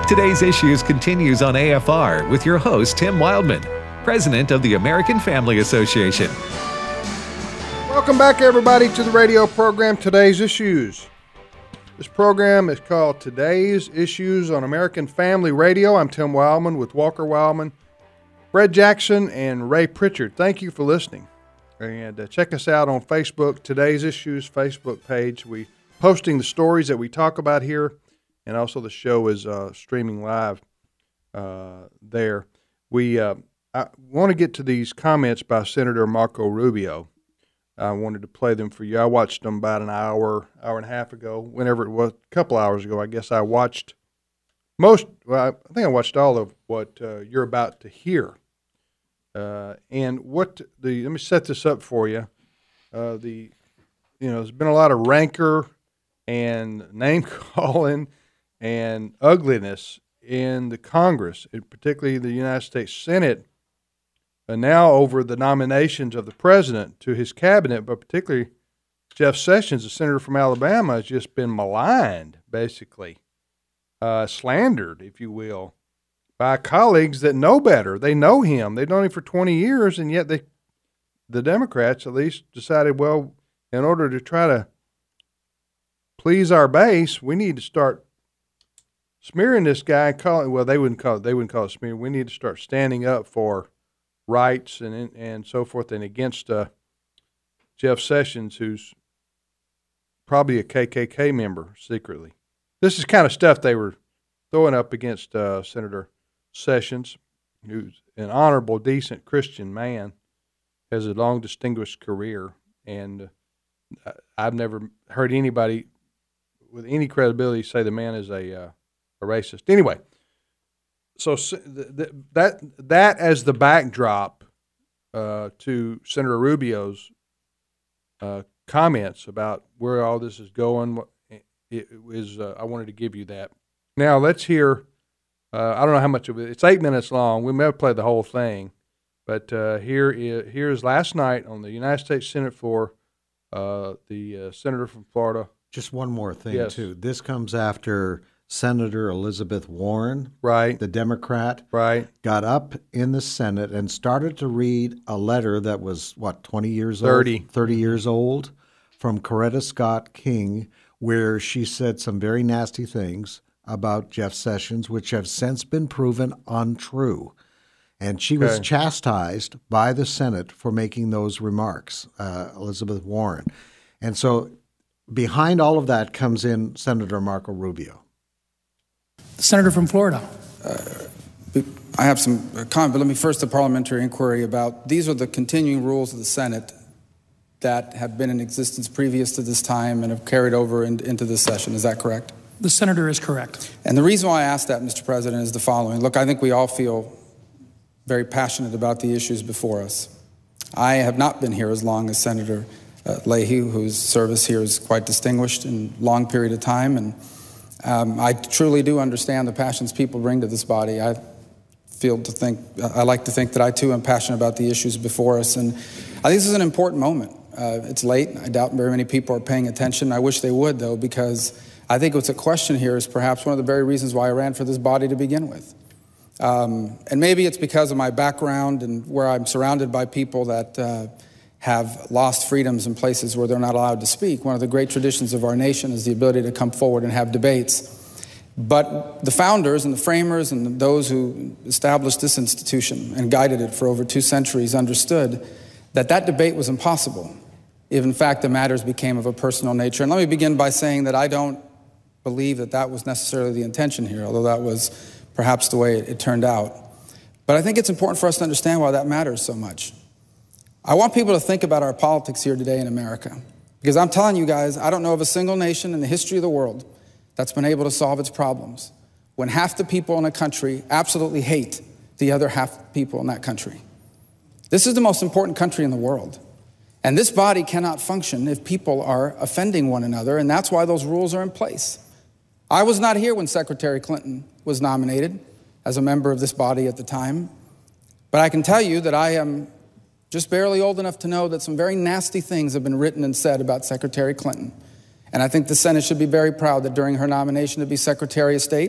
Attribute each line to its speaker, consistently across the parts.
Speaker 1: Today's Issues continues on AFR with your host, Tim Wildman, president of the American Family Association.
Speaker 2: Welcome back, everybody, to the radio program, Today's Issues. This program is called Today's Issues on American Family Radio. I'm Tim Wildman with Walker Wildman, Fred Jackson, and Ray Pritchard. Thank you for listening. And check us out on Facebook, Today's Issues Facebook page. We posting the stories that we talk about here, and also the show is streaming live there. I want to get to these comments by Senator Marco Rubio. I wanted to play them for you. I watched them about an hour and a half ago, whenever it was, a couple hours ago. I guess I watched I think I watched all of what you're about to hear. And let me set this up for you. There's been a lot of rancor and name calling and ugliness in the Congress, particularly the United States Senate, now over the nominations of the president to his cabinet, but particularly Jeff Sessions, the senator from Alabama, has just been maligned, basically, slandered, if you will, by colleagues that know better. They know him. They've known him for 20 years, and yet the Democrats at least decided, well, in order to try to please our base, we need to start smearing this guy and calling. Well, they wouldn't call it smearing. We need to start standing up for rights and so forth, and against Jeff Sessions, who's probably a KKK member secretly. This is kind of stuff they were throwing up against Senator Sessions, who's an honorable, decent Christian man, has a long, distinguished career, and I've never heard anybody with any credibility say the man is a racist. Anyway, so that as the backdrop to Senator Rubio's comments about where all this is going, I wanted to give you that. Now let's hear. I don't know how much of it. It's 8 minutes long. We may have played the whole thing, but here's last night on the United States Senate floor, the senator from Florida.
Speaker 3: Just one more thing,
Speaker 2: yes.
Speaker 3: too. This comes after Senator Elizabeth Warren,
Speaker 2: right,
Speaker 3: the Democrat,
Speaker 2: right,
Speaker 3: got up in the Senate and started to read a letter that was, 30 years old, from Coretta Scott King, where she said some very nasty things about Jeff Sessions, which have since been proven untrue. And she was chastised by the Senate for making those remarks, Elizabeth Warren. And so behind all of that comes in Senator Marco Rubio.
Speaker 4: The senator from Florida.
Speaker 5: I have some comment, but let me first a parliamentary inquiry about these are the continuing rules of the Senate that have been in existence previous to this time and have carried over into this session. Is that correct?
Speaker 4: The senator is correct.
Speaker 5: And the reason why I ask that, Mr. President, is the following. Look, I think we all feel very passionate about the issues before us. I have not been here as long as Senator Leahy, whose service here is quite distinguished in a long period of time, and I truly do understand the passions people bring to this body. I like to think that I too am passionate about the issues before us, and I think this is an important moment. It's late. I doubt very many people are paying attention. I wish they would, though, because I think what's at question here is perhaps one of the very reasons why I ran for this body to begin with. And maybe it's because of my background and where I'm surrounded by people that have lost freedoms in places where they're not allowed to speak. One of the great traditions of our nation is the ability to come forward and have debates. But the founders and the framers and those who established this institution and guided it for over 2 centuries understood that that debate was impossible if, in fact, the matters became of a personal nature. And let me begin by saying that I don't believe that that was necessarily the intention here, although that was perhaps the way it turned out. But I think it's important for us to understand why that matters so much. I want people to think about our politics here today in America, because I'm telling you guys, I don't know of a single nation in the history of the world that's been able to solve its problems when half the people in a country absolutely hate the other half people in that country. This is the most important country in the world. And this body cannot function if people are offending one another, and that's why those rules are in place. I was not here when Secretary Clinton was nominated as a member of this body at the time, but I can tell you that I am just barely old enough to know that some very nasty things have been written and said about Secretary Clinton. And I think the Senate should be very proud that during her nomination to be Secretary of State,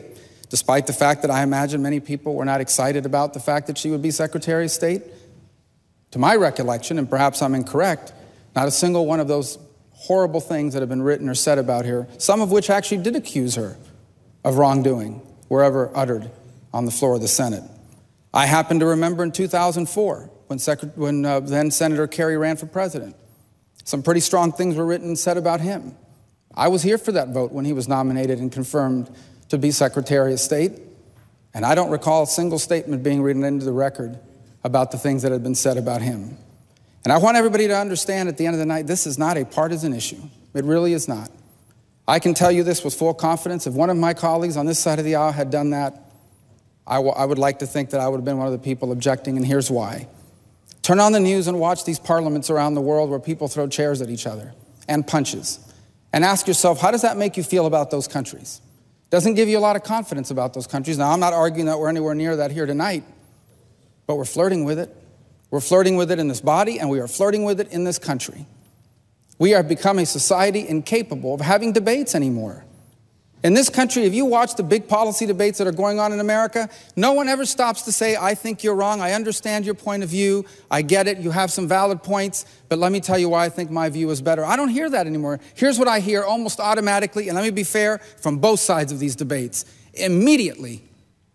Speaker 5: despite the fact that I imagine many people were not excited about the fact that she would be Secretary of State. To my recollection, and perhaps I'm incorrect, not a single one of those horrible things that have been written or said about her, some of which actually did accuse her of wrongdoing, were ever uttered on the floor of the Senate. I happen to remember in 2004, when then Senator Kerry ran for president, some pretty strong things were written and said about him. I was here for that vote when he was nominated and confirmed to be Secretary of State, and I don't recall a single statement being written into the record about the things that had been said about him. And I want everybody to understand at the end of the night, this is not a partisan issue. It really is not. I can tell you this with full confidence. If one of my colleagues on this side of the aisle had done that, I would like to think that I would have been one of the people objecting, and here's why. Turn on the news and watch these parliaments around the world where people throw chairs at each other and punches. And ask yourself, how does that make you feel about those countries? Doesn't give you a lot of confidence about those countries. Now, I'm not arguing that we're anywhere near that here tonight, but we're flirting with it. We're flirting with it in this body, and we are flirting with it in this country. We have become a society incapable of having debates anymore. In this country, if you watch the big policy debates that are going on in America, no one ever stops to say, I think you're wrong, I understand your point of view, I get it, you have some valid points, but let me tell you why I think my view is better. I don't hear that anymore. Here's what I hear almost automatically, and let me be fair, from both sides of these debates. Immediately,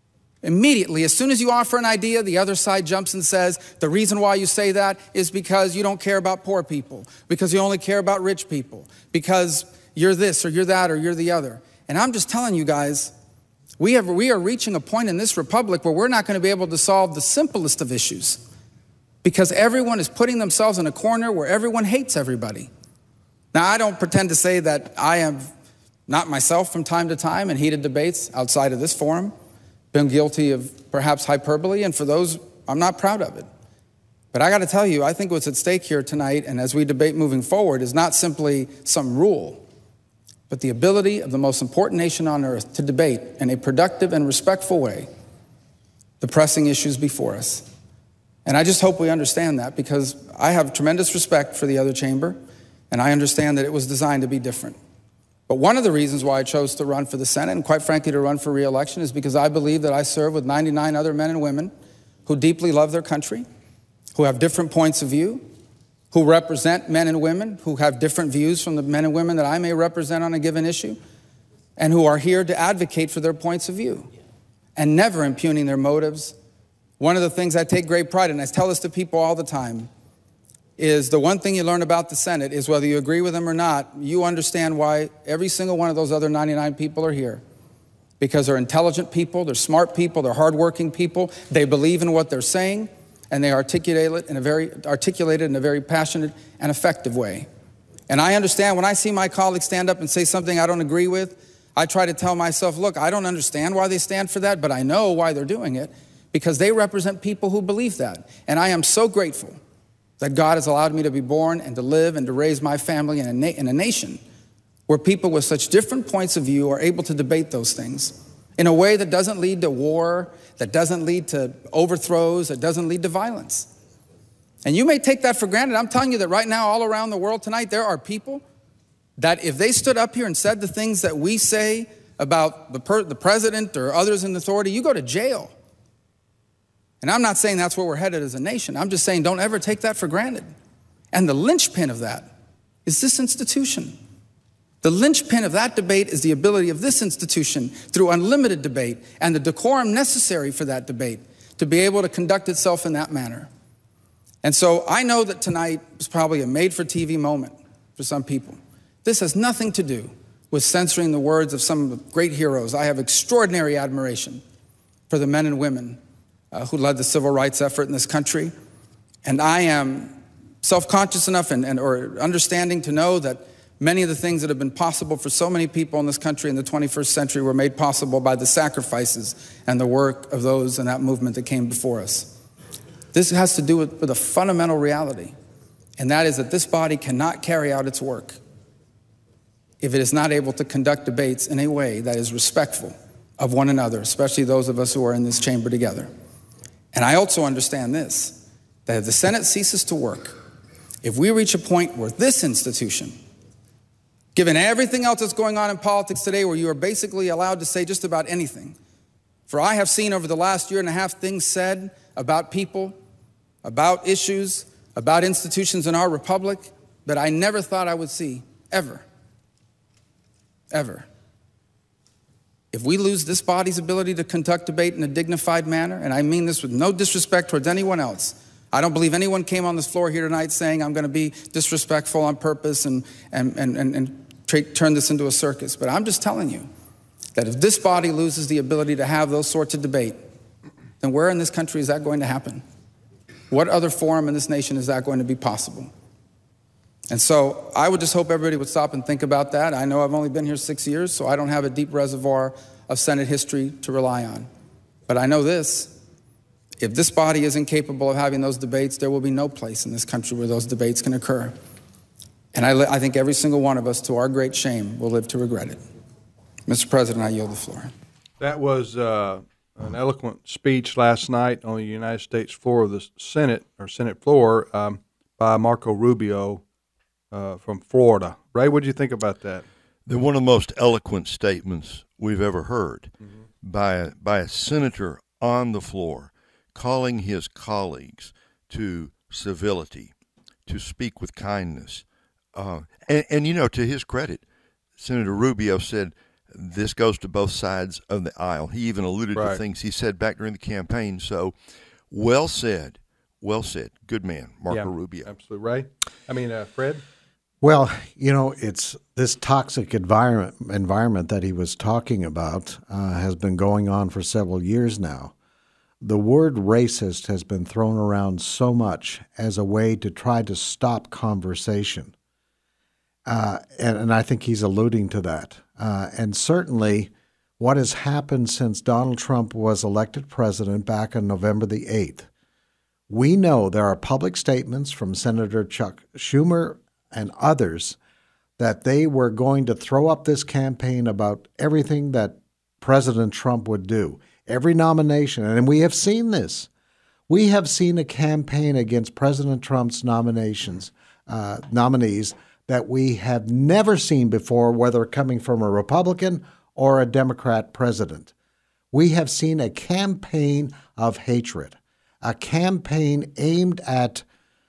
Speaker 5: as soon as you offer an idea, the other side jumps and says, the reason why you say that is because you don't care about poor people, because you only care about rich people, because you're this or you're that or you're the other. And I'm just telling you guys, we are reaching a point in this republic where we're not going to be able to solve the simplest of issues because everyone is putting themselves in a corner where everyone hates everybody. Now, I don't pretend to say that I am not myself from time to time in heated debates outside of this forum, been guilty of perhaps hyperbole, and for those, I'm not proud of it. But I got to tell you, I think what's at stake here tonight and as we debate moving forward is not simply some rule, but the ability of the most important nation on earth to debate in a productive and respectful way the pressing issues before us. And I just hope we understand that because I have tremendous respect for the other chamber, and I understand that it was designed to be different. But one of the reasons why I chose to run for the Senate, and quite frankly to run for re-election, is because I believe that I serve with 99 other men and women who deeply love their country, who have different points of view, who represent men and women who have different views from the men and women that I may represent on a given issue, and who are here to advocate for their points of view and never impugning their motives. One of the things I take great pride in, I tell this to people all the time, is the one thing you learn about the Senate is whether you agree with them or not, you understand why every single one of those other 99 people are here. Because they're intelligent people, they're smart people, they're hardworking people, they believe in what they're saying, and they articulate it in a very passionate and effective way. And I understand when I see my colleagues stand up and say something I don't agree with, I try to tell myself, look, I don't understand why they stand for that, but I know why they're doing it, because they represent people who believe that. And I am so grateful that God has allowed me to be born and to live and to raise my family in a nation where people with such different points of view are able to debate those things in a way that doesn't lead to war, that doesn't lead to overthrows, that doesn't lead to violence. And you may take that for granted. I'm telling you that right now, all around the world tonight, there are people that if they stood up here and said the things that we say about the president or others in authority, you go to jail. And I'm not saying that's where we're headed as a nation. I'm just saying don't ever take that for granted. And the linchpin of that is this institution. The linchpin of that debate is the ability of this institution, through unlimited debate and the decorum necessary for that debate, to be able to conduct itself in that manner. And so I know that tonight was probably a made-for-TV moment for some people. This has nothing to do with censoring the words of some of the great heroes. I have extraordinary admiration for the men and women who led the civil rights effort in this country. And I am self-conscious enough or understanding to know that many of the things that have been possible for so many people in this country in the 21st century were made possible by the sacrifices and the work of those in that movement that came before us. This has to do with a fundamental reality, and that is that this body cannot carry out its work if it is not able to conduct debates in a way that is respectful of one another, especially those of us who are in this chamber together. And I also understand this, that if the Senate ceases to work, if we reach a point where this institution, given everything else that's going on in politics today, where you are basically allowed to say just about anything, For I have seen over the last year and a half things said about people, about issues, about institutions in our republic that I never thought I would see, ever. Ever. If we lose this body's ability to conduct debate in a dignified manner, and I mean this with no disrespect towards anyone else, I don't believe anyone came on this floor here tonight saying I'm going to be disrespectful on purpose and turn this into a circus. But I'm just telling you that if this body loses the ability to have those sorts of debate, then where in this country is that going to happen? What other forum in this nation is that going to be possible? And so I would just hope everybody would stop and think about that. I know I've only been here 6 years, so I don't have a deep reservoir of Senate history to rely on. But I know this. If this body isn't capable of having those debates, there will be no place in this country where those debates can occur. And I think every single one of us, to our great shame, will live to regret it. Mr. President, I yield the floor.
Speaker 2: That was an eloquent speech last night on the United States floor of the Senate, or Senate floor, by Marco Rubio from Florida. Ray, what did you think about that?
Speaker 6: They're one of the most eloquent statements we've ever heard by a senator on the floor, calling his colleagues to civility, to speak with kindness. And, you know, to his credit, Senator Rubio said this goes to both sides of the aisle. He even alluded to things he said back during the campaign. So, well said. Well said. Good man, Marco Rubio.
Speaker 2: Absolutely. Ray? I mean, Fred?
Speaker 3: Well, you know, it's this toxic environment that he was talking about has been going on for several years now. The word racist has been thrown around so much as a way to try to stop conversation. And I think he's alluding to that. And certainly what has happened since Donald Trump was elected president back on November the 8th, we know there are public statements from Senator Chuck Schumer and others that they were going to throw up this campaign about everything that President Trump would do, every nomination. And we have seen this. We have seen a campaign against President Trump's nominees that we have never seen before, whether coming from a Republican or a Democrat president. We have seen a campaign of hatred, a campaign aimed at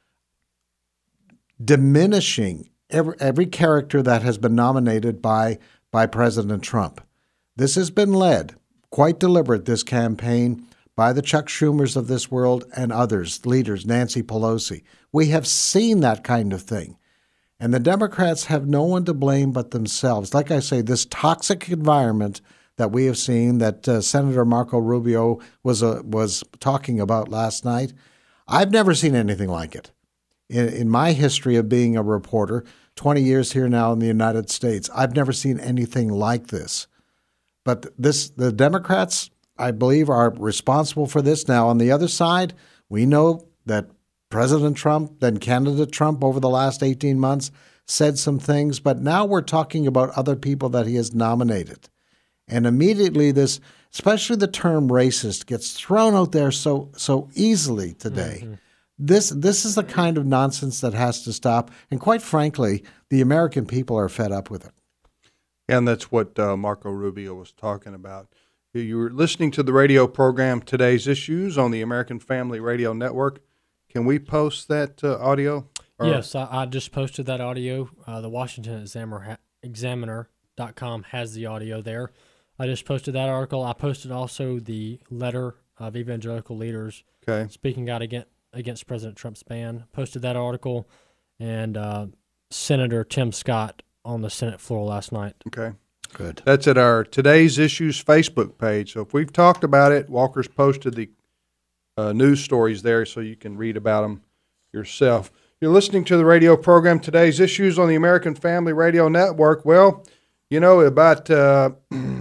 Speaker 3: diminishing every character that has been nominated by President Trump. This has been led, quite deliberate, this campaign, by the Chuck Schumers of this world and others, leaders, Nancy Pelosi. We have seen that kind of thing. And the Democrats have no one to blame but themselves. Like I say, this toxic environment that we have seen that Senator Marco Rubio was talking about last night, I've never seen anything like it. In my history of being a reporter, 20 years here now in the United States, I've never seen anything like this. But the Democrats, I believe, are responsible for this. Now, on the other side, we know that President Trump, then candidate Trump over the last 18 months said some things, but now we're talking about other people that he has nominated. And immediately this, especially the term racist, gets thrown out there so easily today. Mm-hmm. This is the kind of nonsense that has to stop. And quite frankly, the American people are fed up with it.
Speaker 2: And that's what Marco Rubio was talking about. You were listening to the radio program Today's Issues on the American Family Radio Network. Can we post that audio?
Speaker 7: Yes, I just posted that audio. The Washington Examiner.com has the audio there. I just posted that article. I posted also the letter of evangelical leaders speaking out against President Trump's ban. Posted that article, and Senator Tim Scott on the Senate floor last night.
Speaker 2: Okay.
Speaker 3: Good.
Speaker 2: That's at our Today's Issues Facebook page. So if we've talked about it, Walker's posted the news stories there so you can read about them yourself. You're listening to the radio program Today's Issues on the American Family Radio Network. Well, you know, about a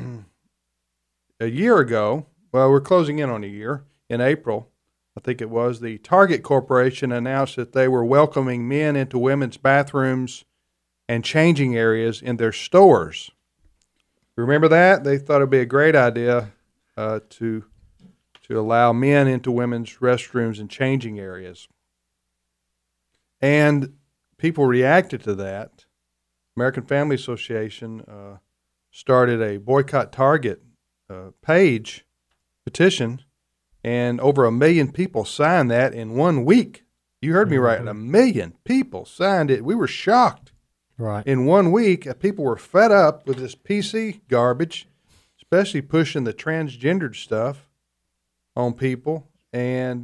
Speaker 2: year ago, well, we're closing in on a year, in April, I think it was, the Target Corporation announced that they were welcoming men into women's bathrooms and changing areas in their stores. Remember that? They thought it would be a great idea to allow men into women's restrooms and changing areas. And people reacted to that. American Family Association started a Boycott Target page petition, and over 1 million people signed that in 1 week. You heard me right. 1 million people signed it. We were shocked.
Speaker 7: Right.
Speaker 2: In 1 week, people were fed up with this PC garbage, especially pushing the transgendered stuff on people. And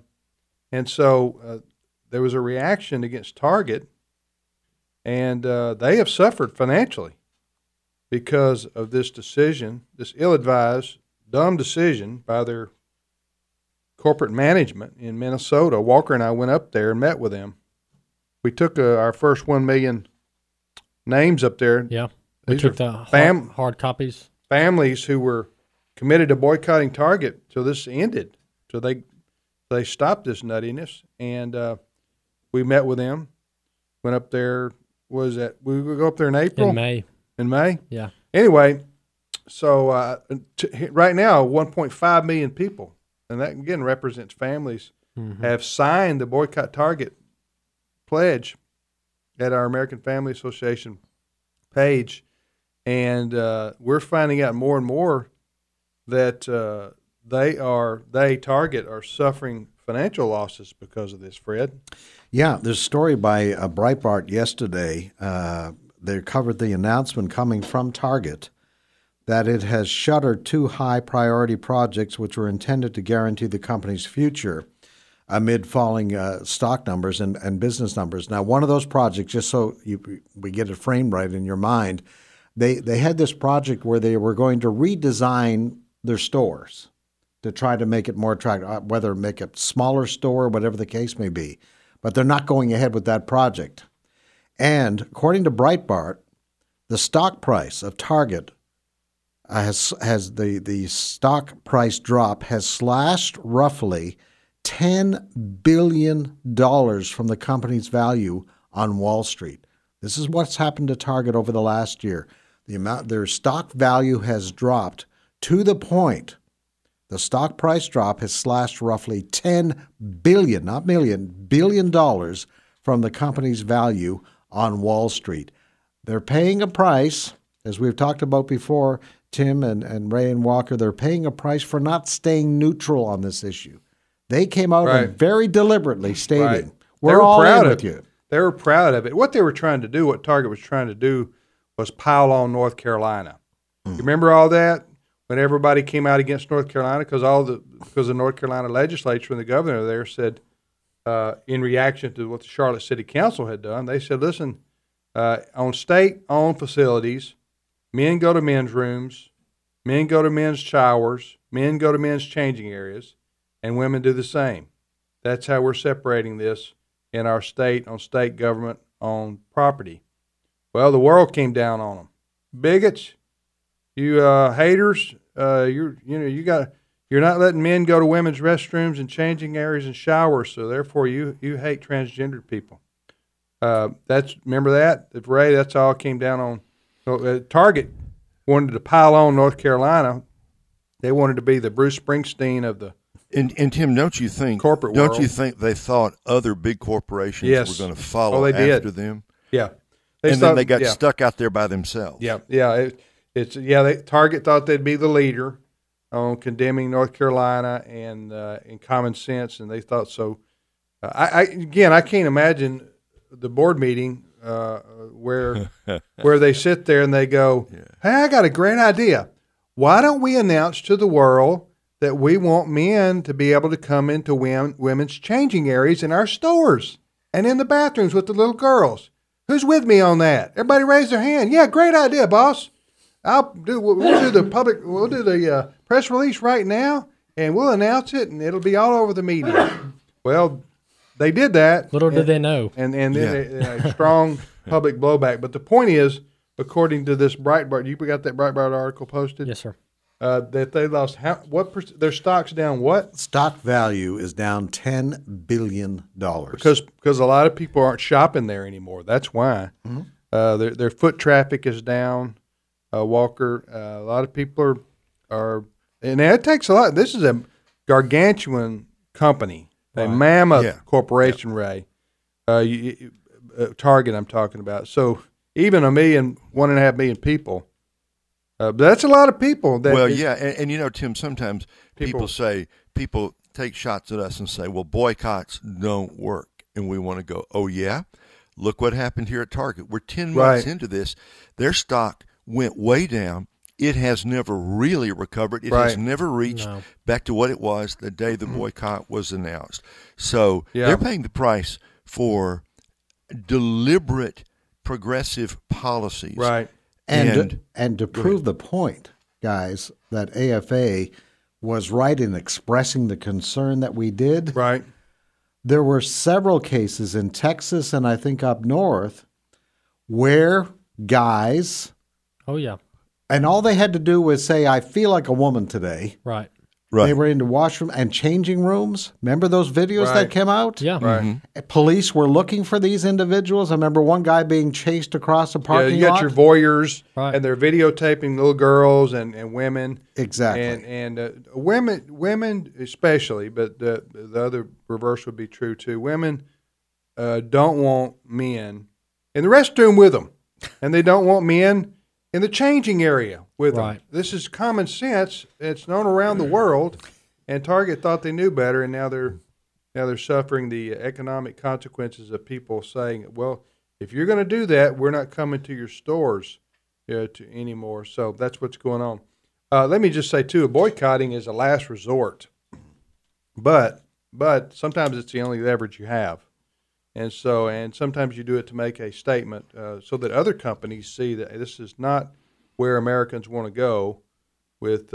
Speaker 2: so there was a reaction against Target, and they have suffered financially because of this decision, this ill-advised, dumb decision by their corporate management in Minnesota. Walker and I went up there and met with them. We took our first 1 million names up there.
Speaker 7: Yeah, we took the hard copies.
Speaker 2: Families who were committed to boycotting Target till this ended, till they stopped this nuttiness, and we met with them. Went up there. We would go up there in April? In May?
Speaker 7: Yeah.
Speaker 2: Anyway, so right now, 1.5 million people, and that again represents families, have signed the Boycott Target pledge at our American Family Association page, and we're finding out more and more that Target are suffering financial losses because of this, Fred.
Speaker 3: Yeah, there's a story by Breitbart yesterday. They covered the announcement coming from Target that it has shuttered 2 high-priority projects which were intended to guarantee the company's future amid falling stock numbers and business numbers. Now, one of those projects, just so we get it framed right in your mind, they had this project where they were going to redesign their stores to try to make it more attractive, whether make a smaller store, whatever the case may be. But they're not going ahead with that project. And according to Breitbart, the stock price of Target has the stock price drop has slashed roughly $10 billion from the company's value on Wall Street. This is what's happened to Target over the last year. Their stock value has dropped to the point. The stock price drop has slashed roughly $10 billion, not million, billion dollars from the company's value on Wall Street. They're paying a price, as we've talked about before, Tim and Ray and Walker, they're paying a price for not staying neutral on this issue. They came out and very deliberately stating, we're all in with you.
Speaker 2: They were proud of it. What they were trying to do, what Target was trying to do, was pile on North Carolina. You remember all that? When everybody came out against North Carolina, because the North Carolina legislature and the governor there said, in reaction to what the Charlotte City Council had done, they said, listen, on state-owned facilities, men go to men's rooms, men go to men's showers, men go to men's changing areas, and women do the same. That's how we're separating this in our state, on state government-owned property. Well, the world came down on them. Bigots. You haters, you're not letting men go to women's restrooms and changing areas and showers, so therefore you hate transgendered people. Remember that, Ray? That's all it came down on. So, Target wanted to pile on North Carolina. They wanted to be the Bruce Springsteen of the
Speaker 6: and Tim, don't you think
Speaker 2: corporate world?
Speaker 6: Don't you think they thought other big corporations were going to follow after them?
Speaker 2: Yeah,
Speaker 6: then they got stuck out there by themselves.
Speaker 2: Yeah. Target thought they'd be the leader on condemning North Carolina and in common sense, and they thought so. I can't imagine the board meeting where they sit there and they go, "Hey, I got a great idea. Why don't we announce to the world that we want men to be able to come into women's changing areas in our stores and in the bathrooms with the little girls? Who's with me on that? Everybody raise their hand. Yeah, great idea, boss. We'll do the press release right now, and we'll announce it, and it'll be all over the media." Well, they did that.
Speaker 7: Little did they know.
Speaker 2: And then a strong public blowback. But the point is, according to this Breitbart, you got that Breitbart article posted?
Speaker 7: Yes, sir.
Speaker 2: That they lost their stock's down what?
Speaker 3: Stock value is down $10 billion.
Speaker 2: Because a lot of people aren't shopping there anymore. That's why. Mm-hmm. Their foot traffic is down. Walker, a lot of people are, and it takes a lot. This is a gargantuan company, a mammoth corporation, Ray. Target, I'm talking about. So even 1.5 million people But that's a lot of people.
Speaker 6: And Tim, sometimes people take shots at us and say, well, boycotts don't work. And we want to go, oh, yeah? Look what happened here at Target. We're 10 months into this. Their stock went way down. It has never really recovered. It has never reached back to what it was the day the boycott was announced. So they're paying the price for deliberate progressive policies.
Speaker 2: Right.
Speaker 3: And to prove the point, guys, that AFA was right in expressing the concern that we did.
Speaker 2: Right.
Speaker 3: There were several cases in Texas and I think up north where guys.
Speaker 7: Oh, yeah.
Speaker 3: And all they had to do was say, I feel like a woman today.
Speaker 7: Right.
Speaker 3: They were into washroom and changing rooms. Remember those videos that came out?
Speaker 7: Yeah.
Speaker 2: Right.
Speaker 3: Mm-hmm. Police were looking for these individuals. I remember one guy being chased across a parking lot.
Speaker 2: You got your voyeurs, and they're videotaping little girls and women.
Speaker 3: Exactly.
Speaker 2: And women especially, but the other reverse would be true too. Women don't want men in the restroom with them, and they don't want men in the changing area with them. This is common sense. It's known around the world, and Target thought they knew better, and now they're suffering the economic consequences of people saying, "Well, if you're going to do that, we're not coming to your stores anymore." So that's what's going on. Let me just say too, boycotting is a last resort, but sometimes it's the only leverage you have. And sometimes you do it to make a statement so that other companies see that this is not where Americans want to go with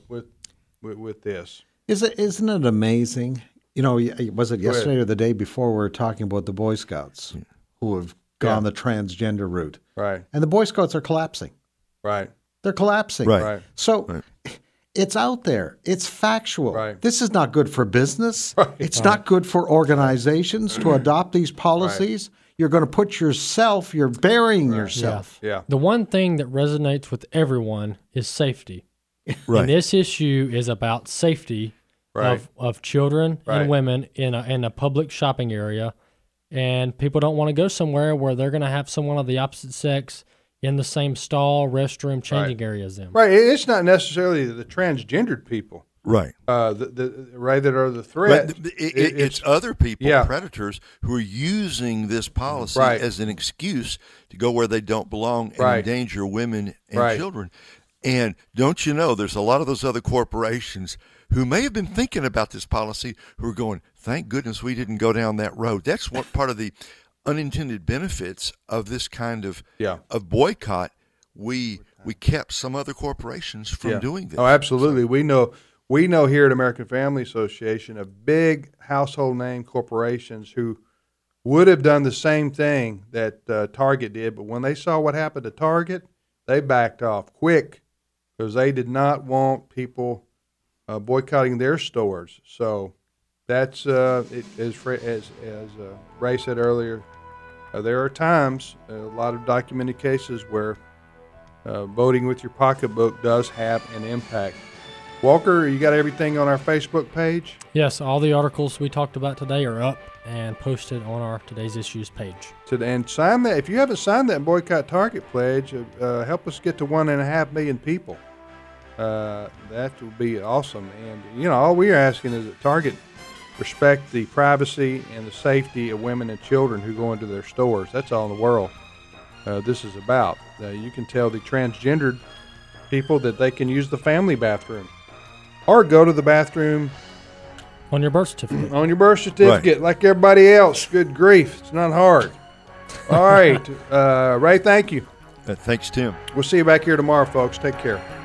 Speaker 2: this.
Speaker 3: Isn't it amazing? Was it yesterday or the day before we were talking about the Boy Scouts who have gone the transgender route?
Speaker 2: Right.
Speaker 3: And the Boy Scouts are collapsing.
Speaker 2: Right.
Speaker 3: They're collapsing.
Speaker 2: Right.
Speaker 3: So it's out there. It's factual.
Speaker 2: Right.
Speaker 3: This is not good for business. Right. It's not good for organizations to adopt these policies. Right. You're going to put you're burying yourself.
Speaker 2: Yeah.
Speaker 7: The one thing that resonates with everyone is safety.
Speaker 3: Right.
Speaker 7: And this issue is about safety of children and women in a public shopping area. And people don't want to go somewhere where they're going to have someone of the opposite sex in the same stall, restroom, changing area as them.
Speaker 2: Right. It's not necessarily the transgendered people.
Speaker 6: Right.
Speaker 2: That are the threat.
Speaker 6: It's other people, predators, who are using this policy as an excuse to go where they don't belong and endanger women and children. And don't you know, there's a lot of those other corporations who may have been thinking about this policy who are going, thank goodness we didn't go down that road. That's what part of the unintended benefits of this kind of boycott. We kept some other corporations from doing this.
Speaker 2: Oh, absolutely. So, we know here at American Family Association of big household name corporations who would have done the same thing that Target did, but when they saw what happened to Target, they backed off quick because they did not want people boycotting their stores. So that's as Ray said earlier. There are times, a lot of documented cases where voting with your pocketbook does have an impact. Walker, you got everything on our Facebook page?
Speaker 7: Yes, all the articles we talked about today are up and posted on our Today's Issues page.
Speaker 2: And sign that. If you haven't signed that Boycott Target pledge, help us get to 1.5 million people. That would be awesome. And, all we're asking is that Target respect the privacy and the safety of women and children who go into their stores. That's all in the world this is about. You can tell the transgendered people that they can use the family bathroom or go to the bathroom
Speaker 7: on your birth certificate.
Speaker 2: Like everybody else. Good grief. It's not hard. All right. Ray, thank you.
Speaker 6: Thanks, Tim.
Speaker 2: We'll see you back here tomorrow, folks. Take care.